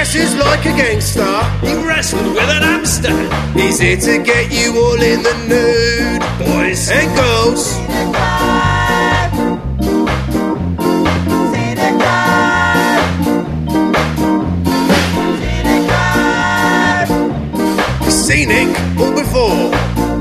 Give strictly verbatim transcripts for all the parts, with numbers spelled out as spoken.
dresses like a gangster. He wrestled with an hamster. He's here to get you all in the nude, Boys and girls. Scenic or before.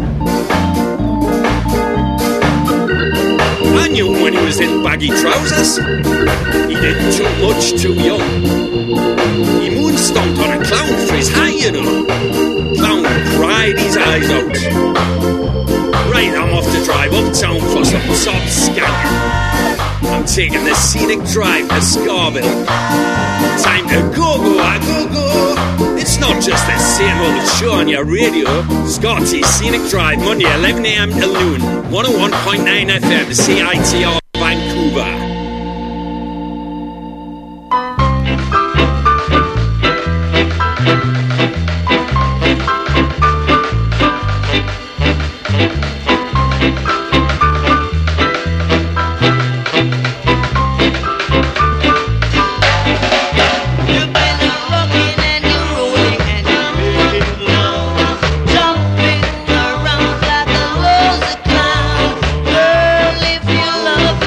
I knew him when he was in baggy trousers. He did too much too young. He moonstomped on a clown for his high, you know. Clown cried his eyes out. Right, I'm off to drive uptown for some top skank. I'm taking the scenic drive to Scarville. Time to go, go, I go, go. It's not just the same old show on your radio. Scotty's Scenic Drive, Monday, eleven a.m. till noon. one oh one point nine F M, C I T R, Vancouver. Jumping around like a rosy clown. Girl, if you love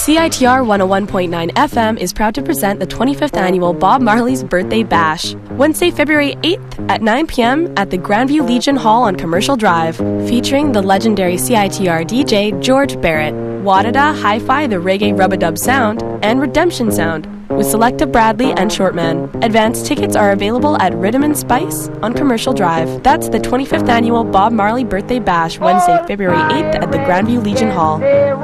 C I T R one oh one point nine F M is proud to present the twenty-fifth annual Bob Marley's Birthday Bash, Wednesday, February eighth at nine p.m. at the Grandview Legion Hall on Commercial Drive, featuring the legendary C I T R D J George Barrett, Wadada Hi-Fi the Reggae Rub-a-Dub Sound, and Redemption Sound, with Selecta Bradley and Shortman. Advanced tickets are available at Rhythm and Spice on Commercial Drive. That's the twenty-fifth annual Bob Marley Birthday Bash, Wednesday, February eighth at the Grandview Legion Hall.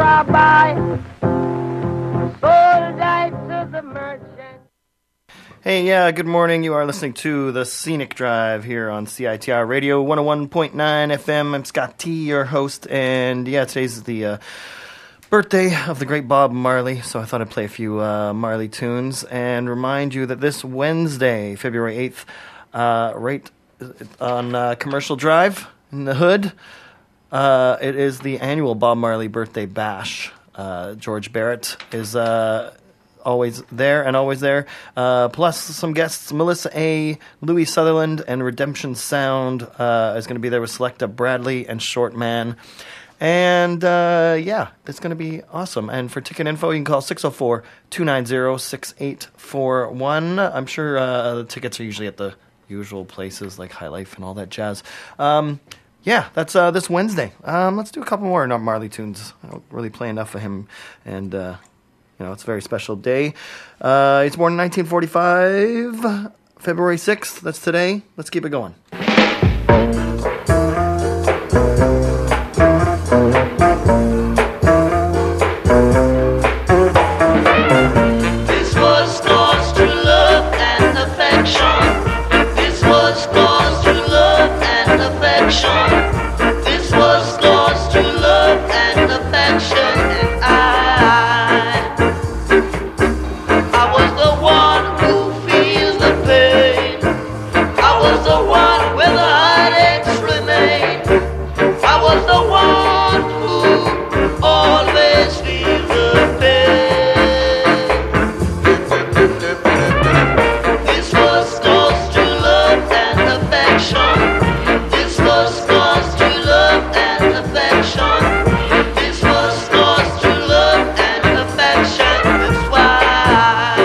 Hey, yeah, good morning. You are listening to The Scenic Drive here on C I T R Radio one oh one point nine F M. I'm Scott T, your host, and yeah, today's the uh, birthday of the great Bob Marley, so I thought I'd play a few uh, Marley tunes and remind you that this Wednesday, February eighth, uh, right on uh, Commercial Drive in the hood, uh, it is the annual Bob Marley Birthday Bash. Uh, George Barrett is uh, always there and always there. Uh, plus some guests, Melissa A., Louis Sutherland, and Redemption Sound uh, is going to be there with Selecta Bradley and Shortman. And uh, yeah, it's going to be awesome. And for ticket info, you can call six oh four, two nine zero, six eight four one. I'm sure uh, the tickets are usually at the usual places like High Life and all that jazz. Um Yeah, that's uh, this Wednesday. Um, let's do a couple more Marley tunes. I don't really play enough of him, and uh, you know it's a very special day. Uh, he's born in nineteen forty-five, February sixth. That's today. Let's keep it going. This was caused to love and affection. This was caused to love and affection. This was caused to love and affection, and I, I was the one who feels the pain. I was the one where the heartaches remain. I was the one who always feels the pain. This was caused to love and affection. This was caused to love and affection. This was caused to love and affection. That's why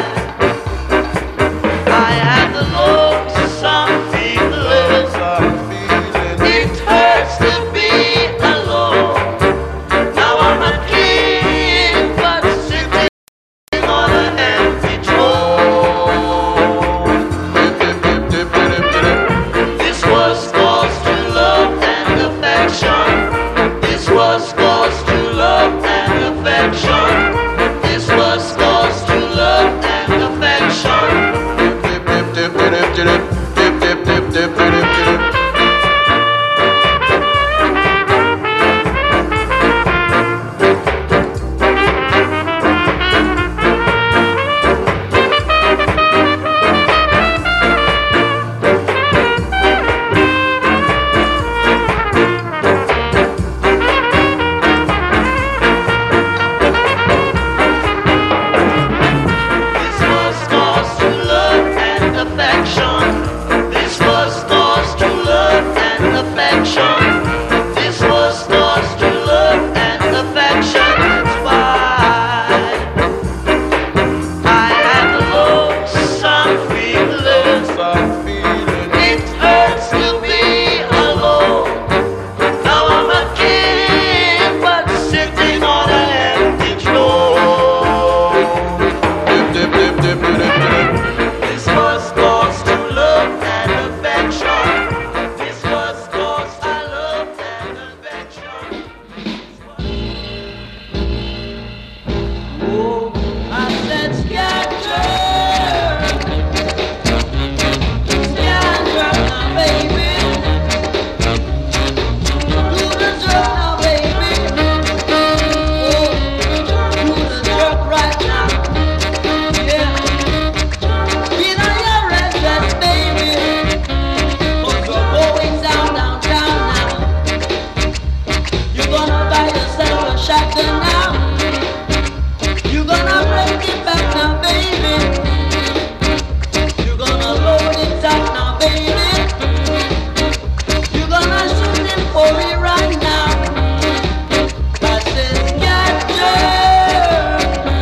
I had the lonesome feeling. It hurts to be alone. Now I'm a king, but sitting on an empty throne. This was caused to love and affection. This was caused to love and affection. This was caused to love and affection. This was caused to love and affection. This was caused to love and affection. This was caused to love and affection. That's why I had the lonesome feeling. It hurts to be alone. Now I'm a king, but sitting on an empty throne. This was caused to love and affection. This was caused I love and affection. Oh, I said scatter, scatter now, baby. Do the jerk now, baby. Oh, do the jerk right now. Yeah. Be on your address, baby. 'Cause you're going down, downtown now. You're gonna buy yourself a shotgun now. You're gonna break it back now, baby. You're gonna load it up now, baby. You're gonna shoot him for me right now. I said, scatter.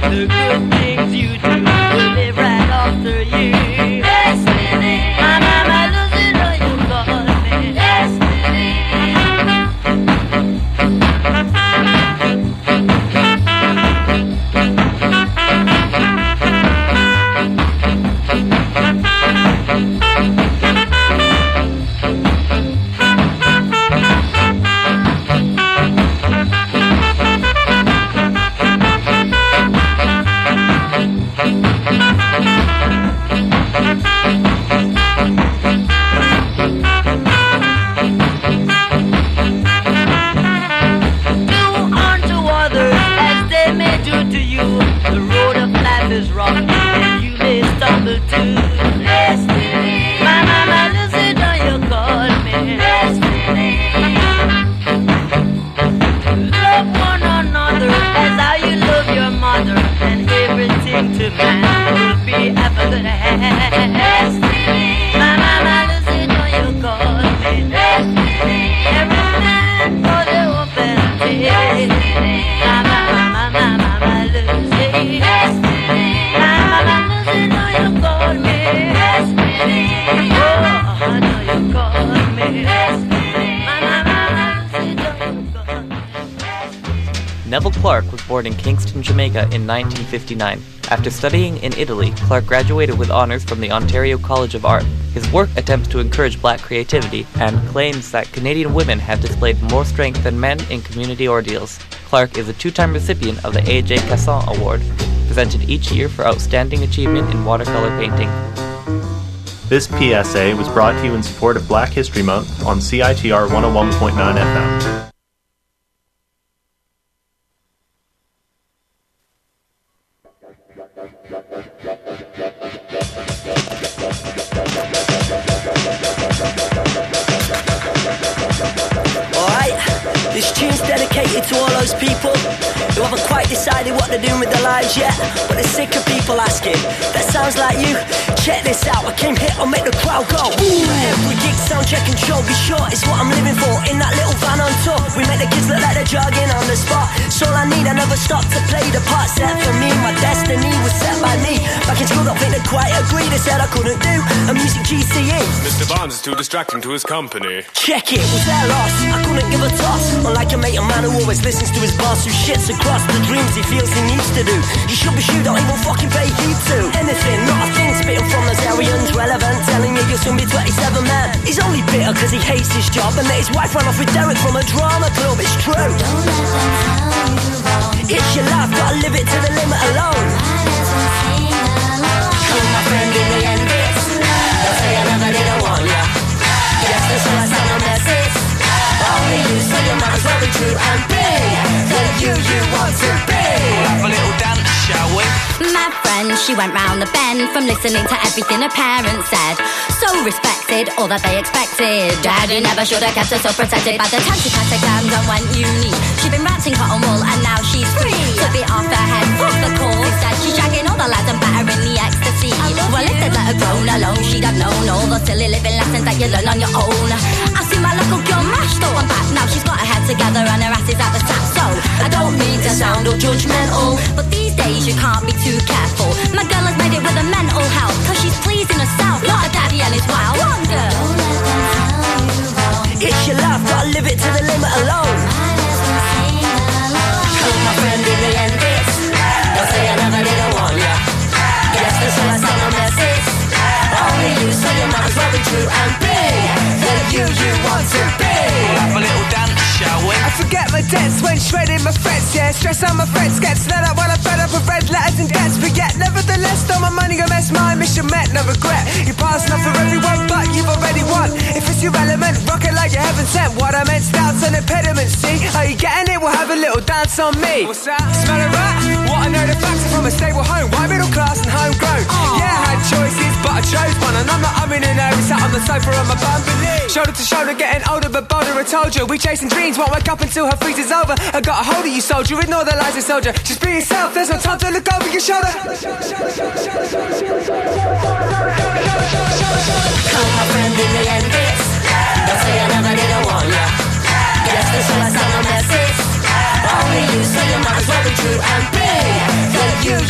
The good things you do will live right after you. Destiny. My mama doesn't know you call me destiny. Is rocky and you may stumble too. Destiny. My mama listen how you call me destiny. Love one another as how you love your mother, and everything to man will be ever gonna have. Destiny. My mama listen how you call me destiny. Every man for the open day. My mama, my mama, my mama loves it. Destiny. I know you call me destiny. Oh, I know you call me destiny. Neville Clarke was born in Kingston, Jamaica in nineteen fifty-nine. After studying in Italy, Clarke graduated with honors from the Ontario College of Art. His work attempts to encourage black creativity and claims that Canadian women have displayed more strength than men in community ordeals. Clarke is a two-time recipient of the A J Casson Award, presented each year for outstanding achievement in watercolor painting. This P S A was brought to you in support of Black History Month on C I T R one oh one point nine F M. This tune's dedicated to all those people who haven't quite decided what they're doing with their lives yet, but they're sick of people asking. That sounds like you? Check this out, I came here, I'll make the crowd go ooh. Every gig, sound check and show, be sure it's what I'm living for. In that little van on tour, we make the kids look like they're jogging on the spot. It's all I need, I never stop to play the part set for me. My destiny was set by me. Back in school, don't think they quite agreed. They said I couldn't do a music G C E. Mister Barnes is too distracting to his company. Check it, was their loss, I couldn't give a toss. Unlike a mate, a man who always listens to his boss, who shits across the dreams he feels he needs to do. You should be sure, don't even fucking pay heed to anything, not a thing, spitting from those Arians. Relevant, telling you you'll soon be twenty-seven, man. He's only bitter cause he hates his job, and that his wife ran off with Derek from a drama club. It's true. Don't let them tell you wrong. It's your life, gotta live it to the limit alone. Come my friend, in the end it's they'll say I never did I want ya. Yes, that's why I send a message. Only you, so you might as well be true and be the you you want to be. Have a little dance, shall we? My friend, she went round the bend from listening to everything her parents said. So respected, all that they expected. Daddy never should have kept her so protected. By the time she passed exams and went uni, she'd been ranting cotton wool and now she's free. Took it off her head, fuck the call. Instead she's shagging all the lads and battering the ecstasy. Well, if they'd let her grown alone, she'd have known all the silly living lessons that you learn on your own. I see my local girl mashed up and back. Now she's got her head together and her ass is at the tap. So I don't mean to sound all judgmental, but these days you can't be too careful. My girl has made it with her mental health, cause she's pleasing herself, not her daddy and his wild wonder. Don't let them tell you wrong. It's your life, gotta live it to the limit alone. Come my friend, in the end it's they'll say I never did I want ya. Yes, that's why I send a message. Only you, so you might as well be true and be the you you want to be. Have a little dance, shall we? I forget my debts when shredding my frets, yeah. Stress on my friends gets let up when I fed up with red letters and debts. But yet, nevertheless, though my money gon' mess, my mission met, no regret. You pass enough for everyone, but you've already won. If it's your element, rock it like you haven't sent. What I meant, stouts and impediments, see? Are you getting it? We'll have a little dance on me. What's that? Smell a rat? What I know the facts are from a stable home. White middle class and homegrown. Aww. Yeah, I had choices, but I chose one. And I'm not umming and ahhing, sat on the sofa on my bum. Shoulder to shoulder, getting older but bolder. I told you, we chasing dreams, won't wake up until her freeze is over. I got a hold of you, soldier, ignore the lies, soldier. Just be yourself, there's no time to look over your shoulder. Come my friend, in the end it's they'll say I never did I want ya. Yes, that's why I send a message. Only you, so you might as well be true and be the you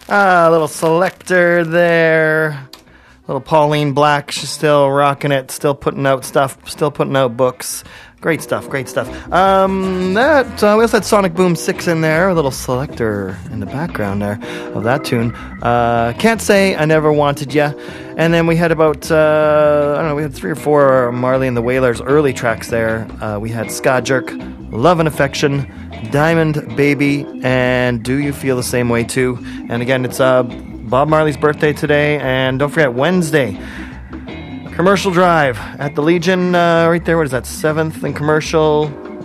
Ah, a little Selector there. Little Pauline Black, she's still rocking it, still putting out stuff, still putting out books. Great stuff, great stuff. Um, that uh, we also had Sonic Boom six in there, a little Selector in the background there of that tune. Uh, Can't Say I Never Wanted Ya. And then we had about, uh, I don't know, we had three or four Marley and the Wailers early tracks there. Uh, we had Ska Jerk, Love and Affection, Diamond Baby, and Do You Feel the Same Way Too? And again, it's uh, Bob Marley's birthday today, and don't forget, Wednesday, Commercial Drive at the Legion, uh, right there. What is that? seventh and Commercial,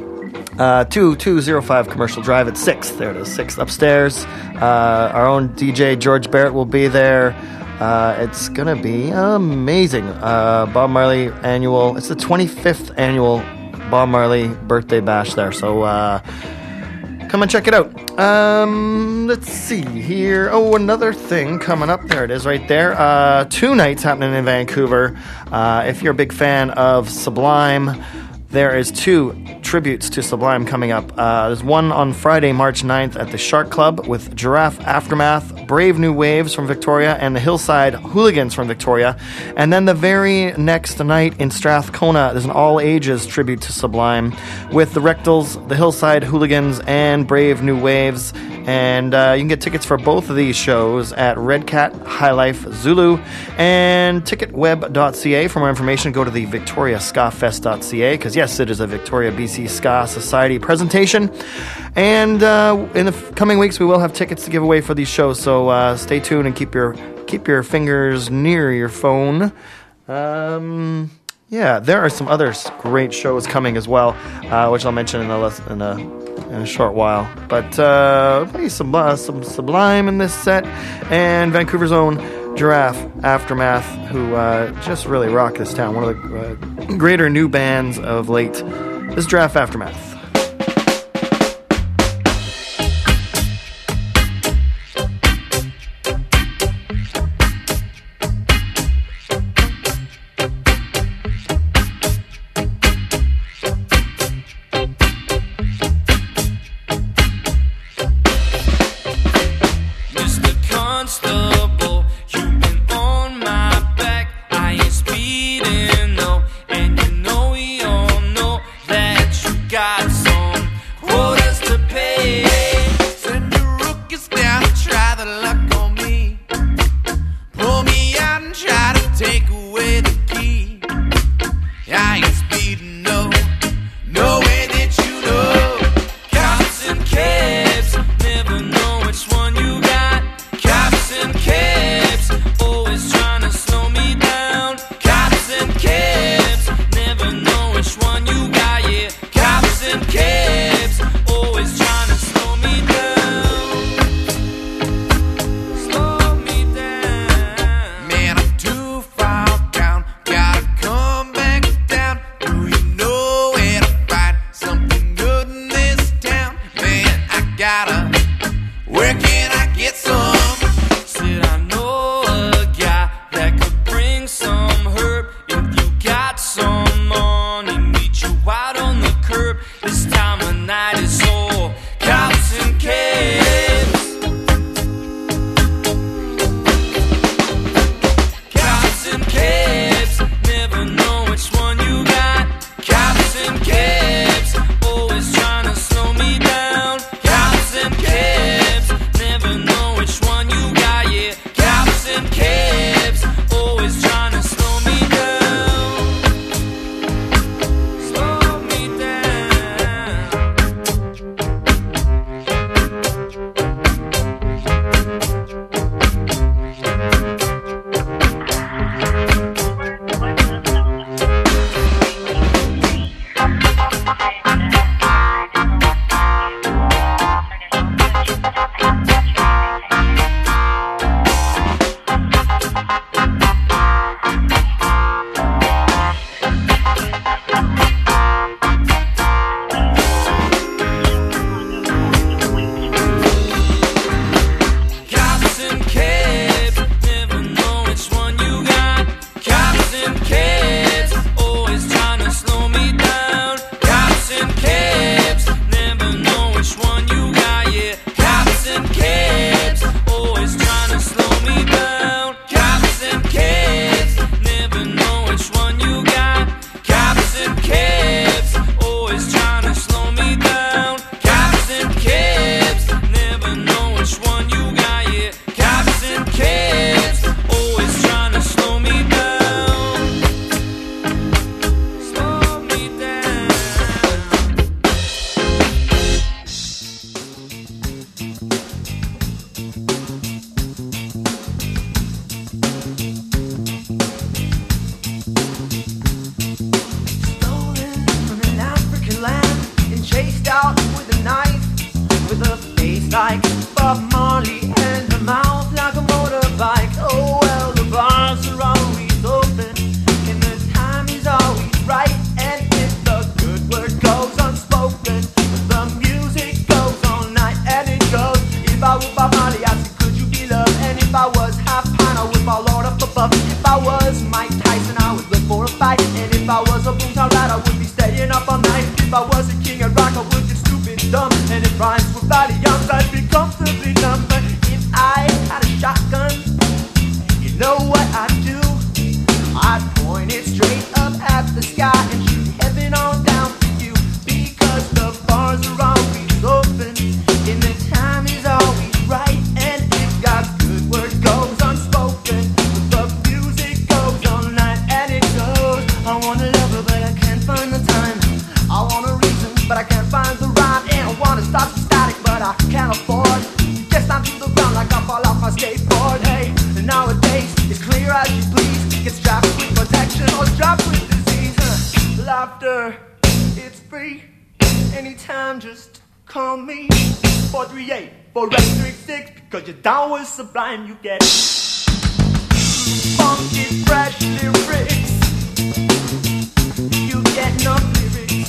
uh, two two zero five Commercial Drive at sixth. There it is, sixth upstairs. Uh, our own D J George Barrett will be there. Uh, it's gonna be amazing. Uh, Bob Marley annual. It's the twenty-fifth annual Bob Marley birthday bash there. So. Uh, Come and check it out. Um, let's see here. Oh, another thing coming up. There it is right there. Uh, two nights happening in Vancouver. Uh, if you're a big fan of Sublime, there is two tributes to Sublime coming up. Uh, there's one on Friday, March ninth at the Shark Club with Giraffe Aftermath, Brave New Waves from Victoria, and the Hillside Hooligans from Victoria. And then the very next night in Strathcona, there's an all-ages tribute to Sublime with the Rectals, the Hillside Hooligans, and Brave New Waves. And uh, you can get tickets for both of these shows at Red Cat, High Life, Zulu, and ticket web dot c a. For more information, go to the victoria ska fest dot c a, because yes, it is a Victoria B C Ska Society presentation. And uh, in the f- coming weeks, we will have tickets to give away for these shows, so uh, stay tuned and keep your keep your fingers near your phone. Um... Yeah, there are some other great shows coming as well, uh, which I'll mention in a, in a, in a short while. But uh, play some, uh, some Sublime in this set, and Vancouver's own Giraffe Aftermath, who uh, just really rock this town. One of the uh, greater new bands of late. This is Giraffe Aftermath. Down get strapped with protection or strapped with disease. Huh? Laughter, it's free. Anytime, just call me. four three eight, four eight three six. Because you're down with Sublime, you get funky, fresh lyrics. You get no lyrics.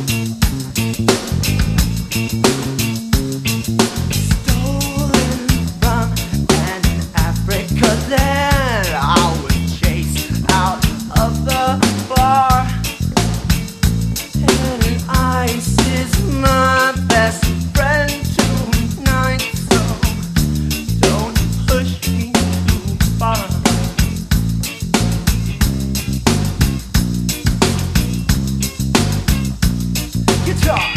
Stolen from an Africa land. I was chased out of the bar. And ice is my best friend tonight. So don't push me too far. Guitar.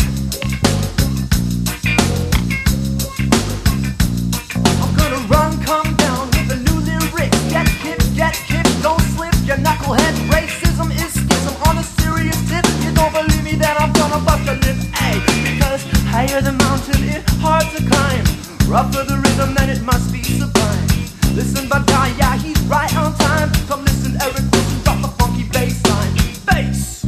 I'm gonna run, come down with a new lyric. Get kicked, get kicked, don't slip. Your knucklehead racism is schism. On a serious tip, you don't believe me, then I'm gonna bust your lip. Ay, because higher the mountain, it's hard to climb. Rougher the rhythm, then it must be sublime. Listen, but yeah, yeah, he's right on time. Come listen, Eric, listen, drop the funky bass line. Bass.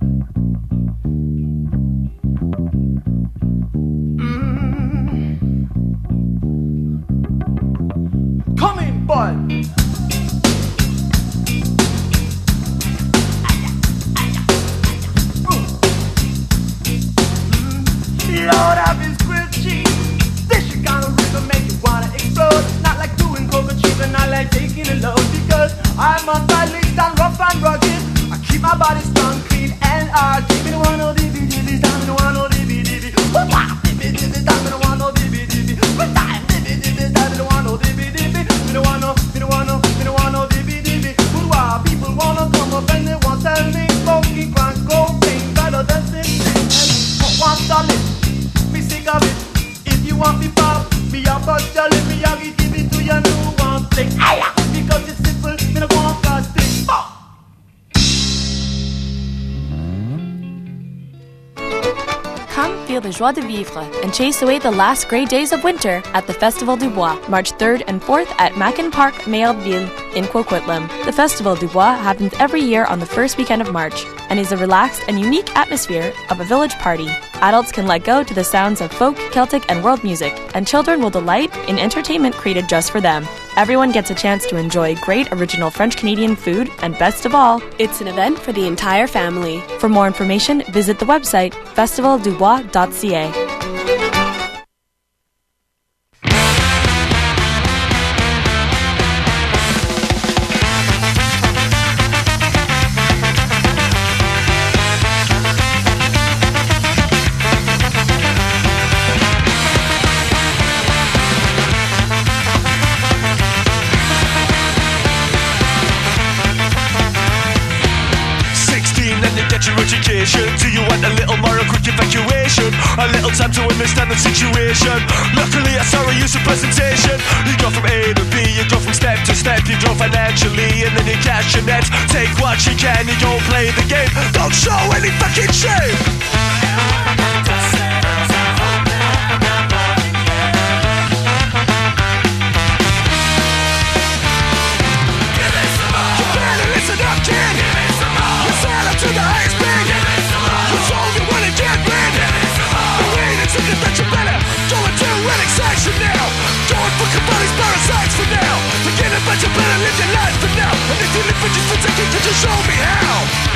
Come in, bud. Load up his grilled cheese. This shit kind of rhythm make you wanna explode. Not like doing coca cheese and I like taking a load. Because I'm on sideways and rough and rugged. I keep my body strong, clean and hard. Give me the one oh dibby dibby, time me the one oh dibby dibby. Dibby dibby, time me the one oh dibby dibby. Dibby dibby, time me the one oh dibby dibby. Me the one oh, me the one oh, me the one oh dibby dibby. Boudoir, people wanna come up and they want to tell me smoking crack, cocaine, better than sixteen. And one solid, me sick of it. If you want me pop, me a bust your lip, me a give it to your new one flick. Because it's simple, me no want plastic. Fuck. Come feel the joie de vivre and chase away the last grey days of winter at the Festival du Bois, March third and fourth at Mackin Park, Mayerville in Coquitlam. The Festival du Bois happens every year on the first weekend of March and is a relaxed and unique atmosphere of a village party. Adults can let go to the sounds of folk, Celtic, and world music, and children will delight in entertainment created just for them. Everyone gets a chance to enjoy great original French-Canadian food, and best of all, it's an event for the entire family. For more information, visit the website festival du bois dot c a. Education. Do you want a little more, a quick evacuation? A little time to understand the situation. Luckily I saw a useful presentation. You go from A to B, you go from step to step. You grow financially and then you cash your net. Take what you can, you go play the game. Don't show any fucking shame. You better listen up, kid. You sign up to the highest bid. You told you wanna get rid. The way to take it that you better go and do annexation now. Go and fuck about these parasites for now. Forget about you better live your life for now. And if you live for just for taking, could you show me how?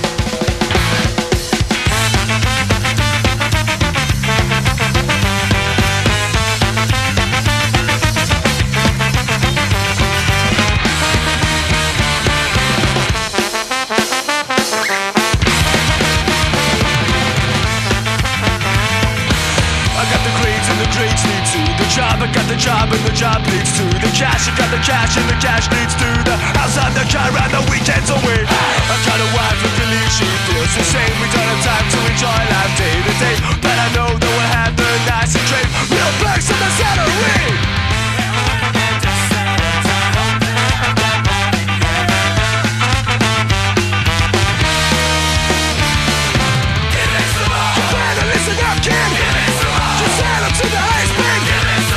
I got the job and the job leads to the cash. I got the cash and the cash leads to the house and the car and the weekends away. I got a wife who believes she feels the same. We don't have time to enjoy life day to day, but I know that we'll have the nice and trade real perks in the salary.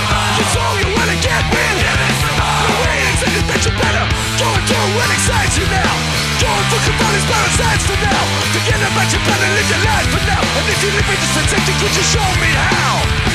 You better go and do what excites you now. So don't inspire us hands for now. Forget about your plan and live your life for now. And if you live in this sensation, could you show me how?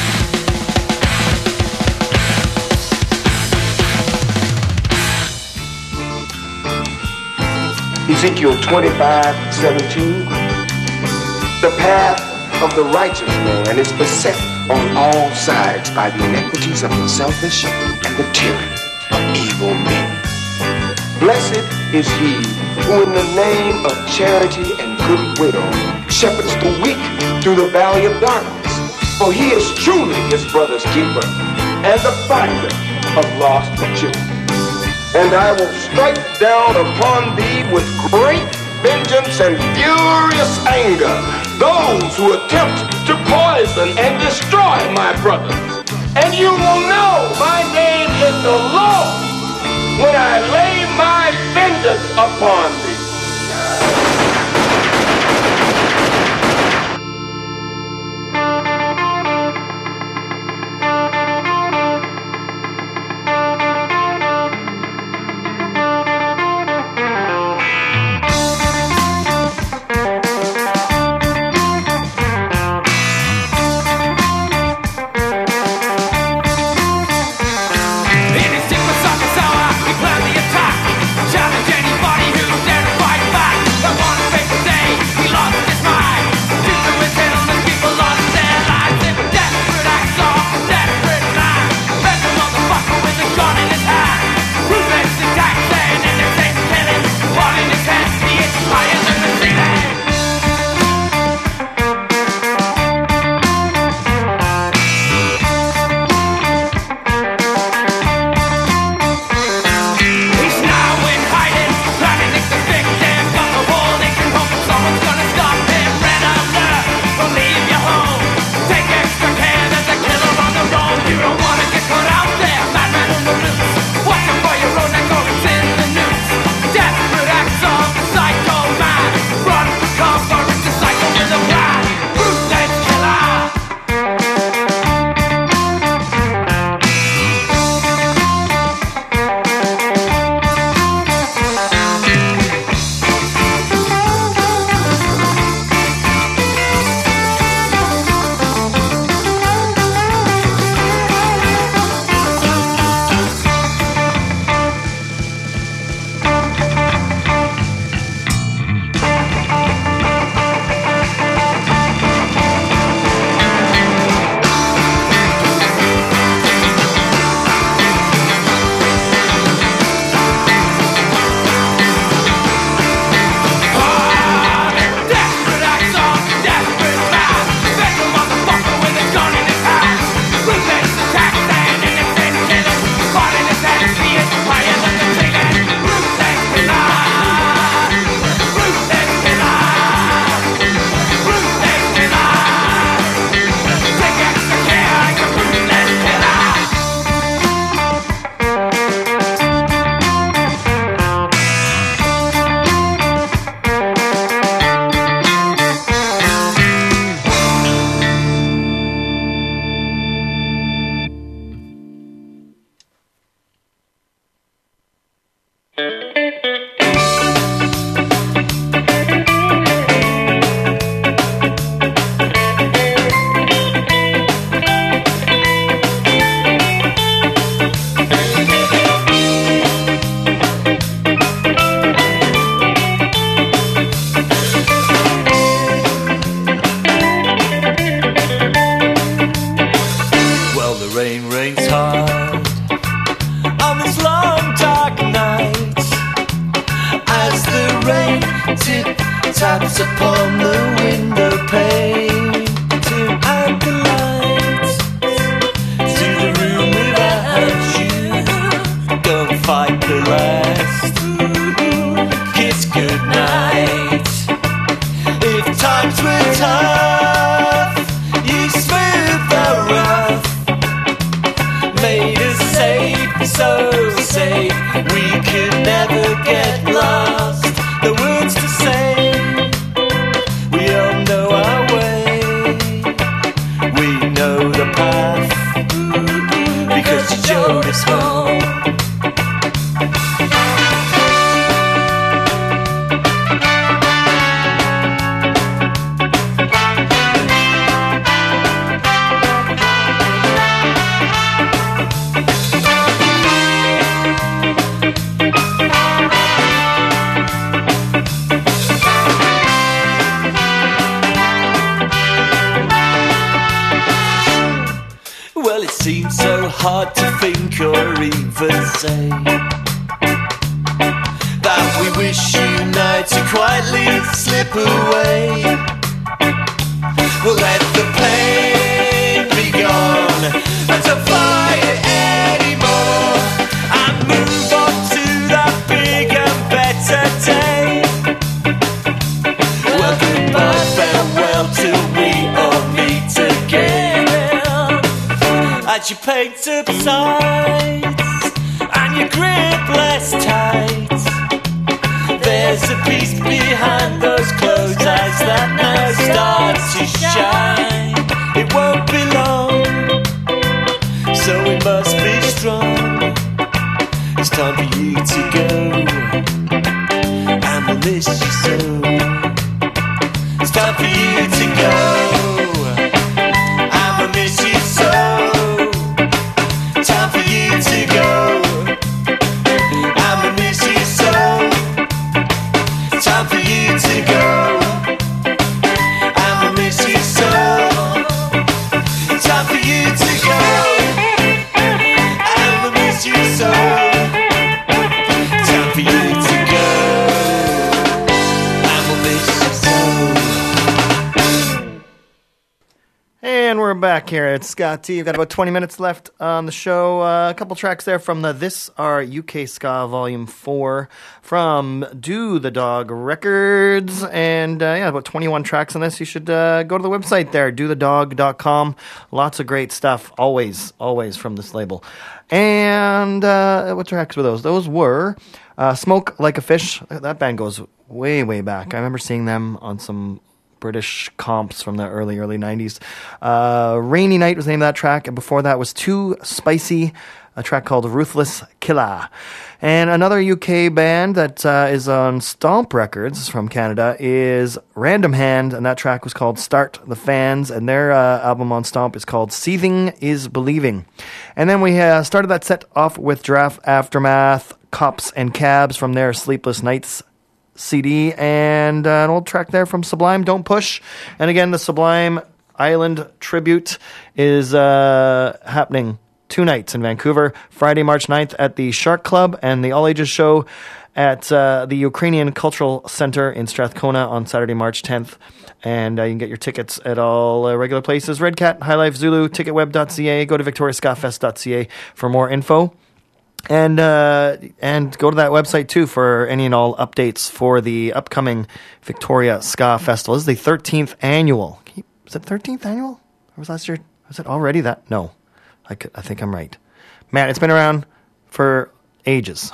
Ezekiel twenty-five seventeen. The path of the righteous man is beset on all sides by the iniquities of the selfish and the tyranny of evil men. Blessed is he who in the name of charity and goodwill shepherds the weak through the valley of darkness. For he is truly his brother's keeper and the finder of lost children. And I will strike down upon thee with great vengeance and furious anger those who attempt to poison and destroy my brothers. And you will know my name is the Lord when I lay my vengeance upon thee. taps upon the window pane to add the lights to the room without you. Don't fight the last kiss goodnight. If times were tough, you smooth the rough, made us safe, so safe we could never get lost. The words to say, we all know our way, we know the path, because you showed us home. never even say that we wish you night to quietly slip away. We'll let the pain be gone and to fight it anymore and move on to that big and better day. Well, goodbye, farewell till we all meet again. As you paint up sights and you grip less tight, there's a peace behind those closed eyes that now start to shine. It won't be long, so we must be strong. It's time for you to go, and we'll miss you so. It's time for you to go, and we'll miss you so. Time for you to go, and we'll miss you so. Time for you to go, and we'll miss you so. Time for you to go, and we'll miss you so. Time for you to go, and we'll miss you so. And we're back here at Scott T. We've got about twenty minutes left on the show. Uh, a couple tracks there from the This Are U K Ska Volume four from Do the Dog Records. And uh, yeah, about twenty-one tracks on this. You should uh, go to the website there, do the dog dot com. Lots of great stuff, always, always from this label. And uh, what tracks were those? Those were uh, Smoke Like a Fish. That band goes way, way back. I remember seeing them on some British comps from the early, early nineties. Uh, Rainy Night was the name of that track, and before that was Too Spicy, a track called Ruthless Killer. And another U K band that uh, is on Stomp Records from Canada is Random Hand, and that track was called Start the Fans, and their uh, album on Stomp is called Seething is Believing. And then we uh, started that set off with Giraffe Aftermath, Cops and Cabs from their Sleepless Nights C D, and uh, an old track there from Sublime, Don't Push. And again, the Sublime Island tribute is uh, happening two nights in Vancouver, Friday, March ninth at the Shark Club, and the All Ages show at uh, the Ukrainian Cultural Center in Strathcona on Saturday, March tenth. And uh, you can get your tickets at all uh, regular places. Red Cat, High Life Zulu, ticketweb dot c a. Go to victoria ska fest dot c a for more info. And uh, and go to that website, too, for any and all updates for the upcoming Victoria Ska Festival. This is the thirteenth annual. Was it thirteenth annual? Or was last year? Was it already that? No. I, could, I think I'm right. Man, it's been around for ages.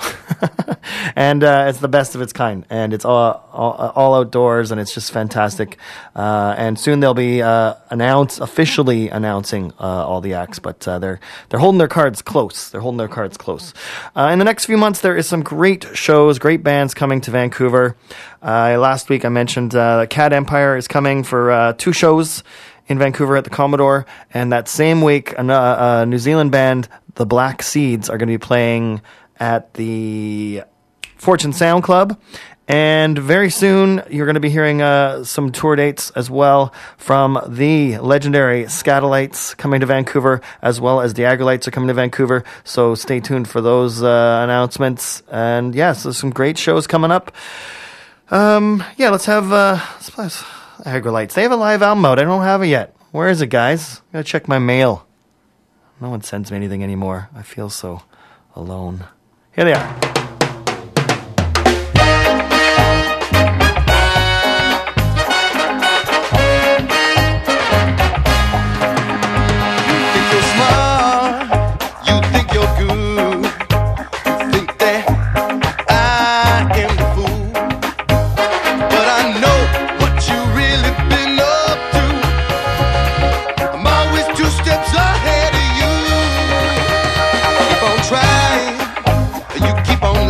And uh, it's the best of its kind. And it's all, all, all outdoors, and it's just fantastic. Uh, and soon they'll be uh, announce, officially announcing uh, all the acts, but uh, they're they're holding their cards close. They're holding their cards close. Uh, in the next few months, there is some great shows, great bands coming to Vancouver. Uh, last week, I mentioned uh, Cat Empire is coming for uh, two shows in Vancouver at the Commodore, and that same week, a uh, New Zealand band, the Black Seeds, are going to be playing at the Fortune Sound Club. And very soon, you're going to be hearing uh, some tour dates as well from the legendary Scatolites coming to Vancouver, as well as the Aggrolites are coming to Vancouver. So stay tuned for those uh, announcements. And yes, yeah, so there's some great shows coming up. Um, yeah, let's have uh, let's Aggrolites. They have a live album out. I don't have it yet. Where is it, guys? I gotta check my mail. No one sends me anything anymore. I feel so alone. Here they are. Keep on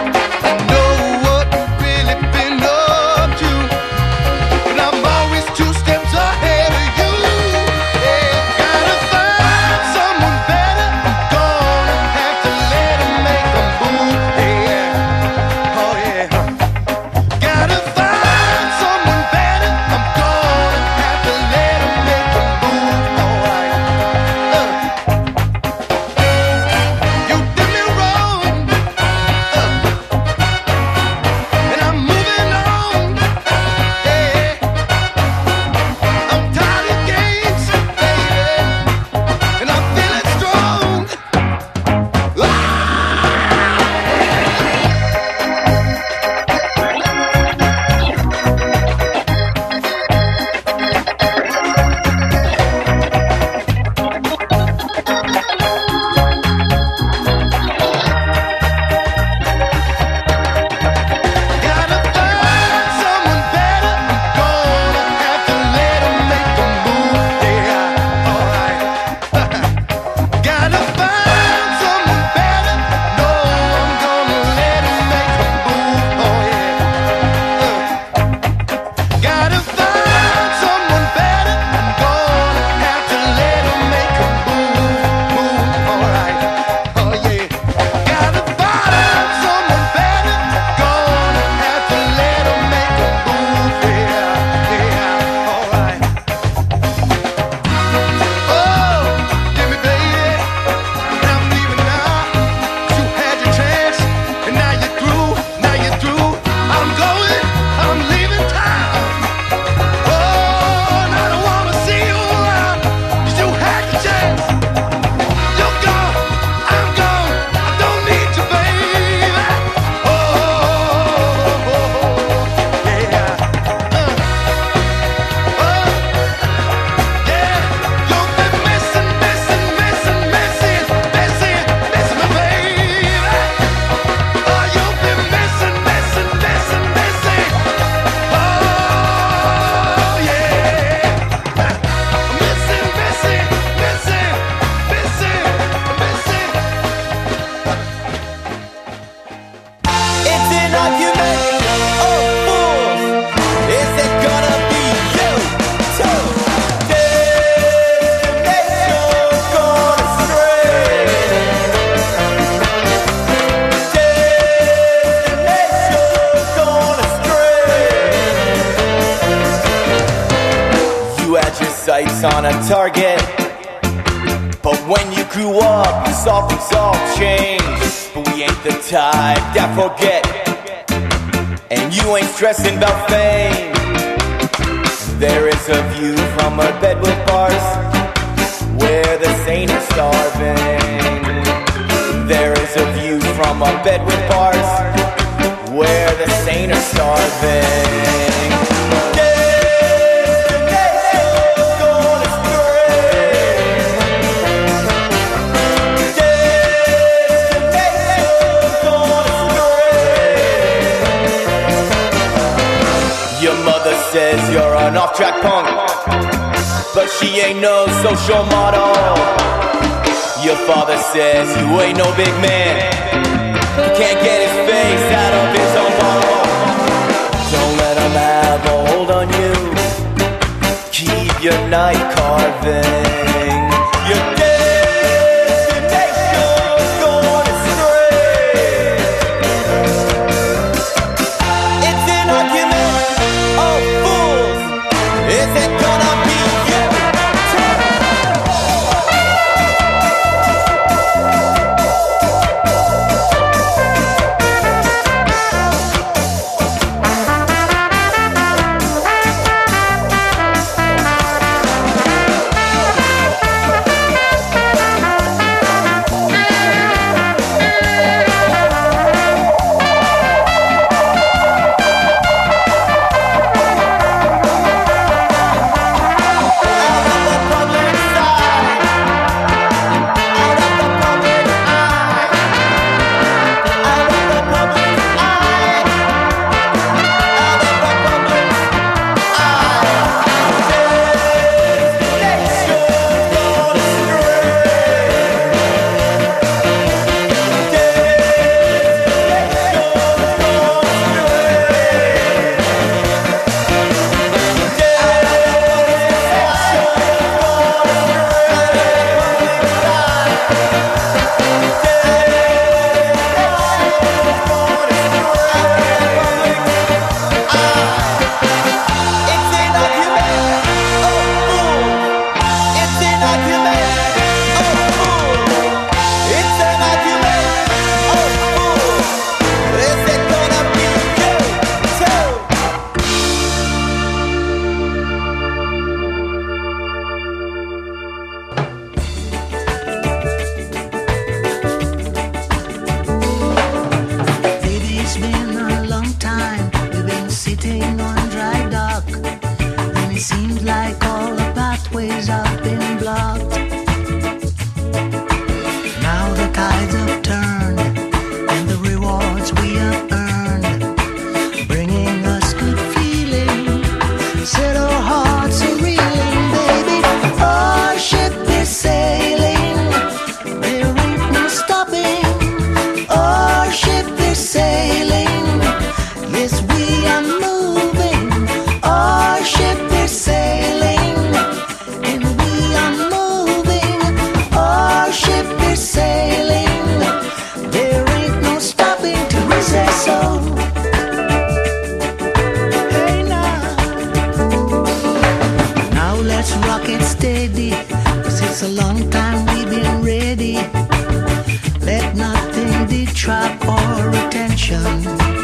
sights on a target. But when you grew up, you saw things all change. But we ain't the type that forget. And you ain't stressing about fame. There is a view from a bed with bars where the sane are starving. There is a view from a bed with bars where the sane are starving. Says you're an off-track punk, but she ain't no social model. Your father says you ain't no big man, you can't get his face out of his own bottle. Don't let him have a hold on you. Keep your night carving. Your destination's going astray. It's an argument. Is it gonna be you? rock it steady, 'cause it's a long time we've been ready. Let nothing detract our attention.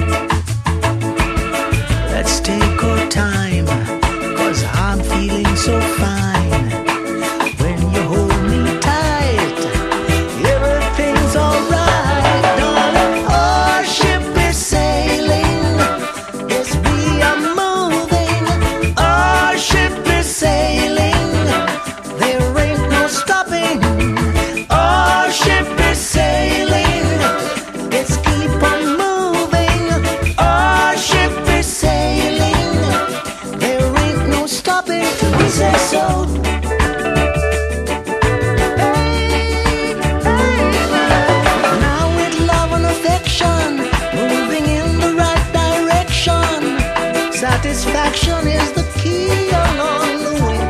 Let's take our time, 'cause I'm feeling so fine. When you hold me tight, everything's alright, darling. Our ship is sailing, yes, we are moving. Our ship is sailing, there ain't no stopping. Our ship is sailing, let's keep on moving. Our ship is sailing, there ain't no stopping till we say so. Now with love and affection, moving in the right direction. Satisfaction is the key along the way.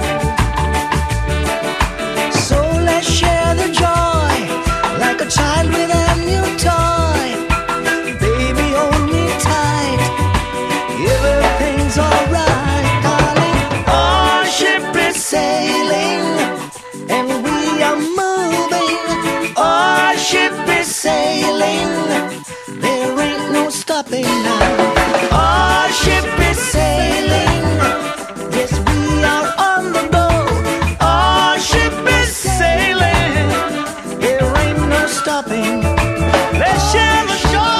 So let's share the joy, like a child with a new toy. Baby, hold me tight, everything's alright, darling. Our ship is sailing, and we are moving. Our ship is sailing, there ain't no stopping now. Our ship is sailing, yes, we are on the go. Our ship is sailing, there ain't no stopping. Let's share the show,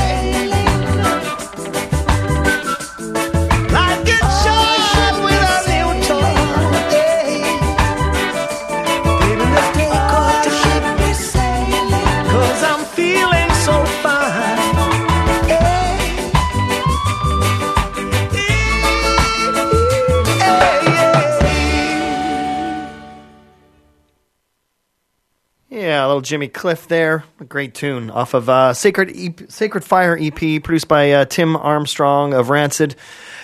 like a child with a new toy. Baby, let's take our ship is sailing, 'cause I'm feeling so fine. Yeah, a little Jimmy Cliff there. A great tune off of uh, Sacred E P, Sacred Fire E P, produced by uh, Tim Armstrong of Rancid.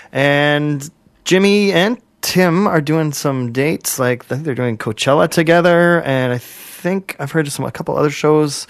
And Jimmy and Tim are doing some dates. Like, I think they're doing Coachella together. And I think I've heard of some a couple other shows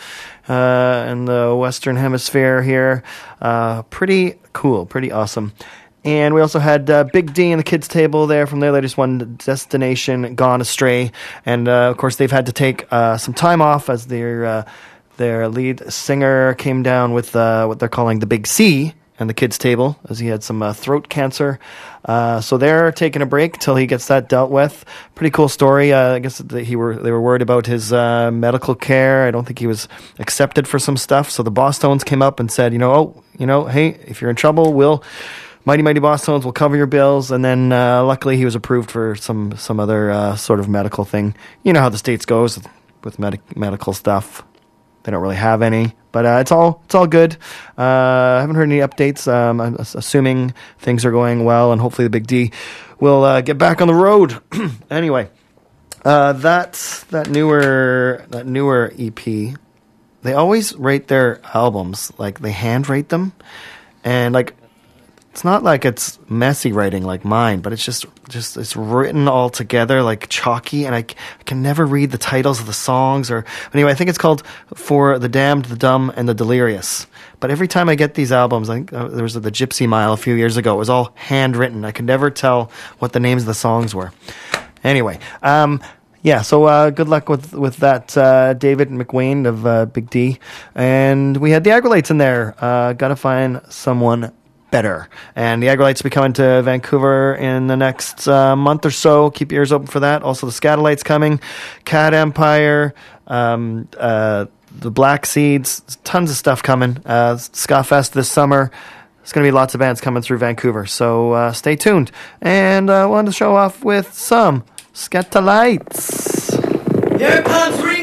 uh, in the Western Hemisphere here. Uh, pretty cool, pretty awesome. And we also had uh, Big D and the Kids Table there from their latest one, Destination Gone Astray. And, uh, of course, they've had to take uh, some time off as their uh, their lead singer came down with uh, what they're calling the Big C and the Kids Table, as he had some uh, throat cancer. Uh, so they're taking a break till he gets that dealt with. Pretty cool story. Uh, I guess that he were they were worried about his uh, medical care. I don't think he was accepted for some stuff. So the Bosstones came up and said, you know, oh, you know, hey, if you're in trouble, we'll... Mighty Mighty Bosstones will cover your bills, and then uh, luckily he was approved for some some other uh, sort of medical thing. You know how the States goes with med- medical stuff. They don't really have any, but uh, it's all it's all good. Uh, I haven't heard any updates. Um, I'm assuming things are going well, and hopefully the Big D will uh, get back on the road. Anyway, uh, that that newer that newer E P, they always rate their albums like they hand rate them, and like. It's not like it's messy writing like mine, but it's just, just it's written all together like chalky, and I, I can never read the titles of the songs. Or anyway, I think it's called For the Damned, the Dumb, and the Delirious. But every time I get these albums, I think uh, there was the Gypsy Mile a few years ago. It was all handwritten. I could never tell what the names of the songs were. Anyway, um, yeah, so uh, good luck with with that, uh, David McWayne of uh, Big D. And we had the Aggrolites in there. Uh, gotta find someone better. And the Aggrolites will be coming to Vancouver in the next uh, month or so. Keep your ears open for that. Also, the Scatolites coming, Cat Empire, um, uh, the Black Seeds, tons of stuff coming. Uh, Ska Fest this summer. There's going to be lots of bands coming through Vancouver, so uh, stay tuned. And I uh, wanted to show off with some Scatolites. Here comes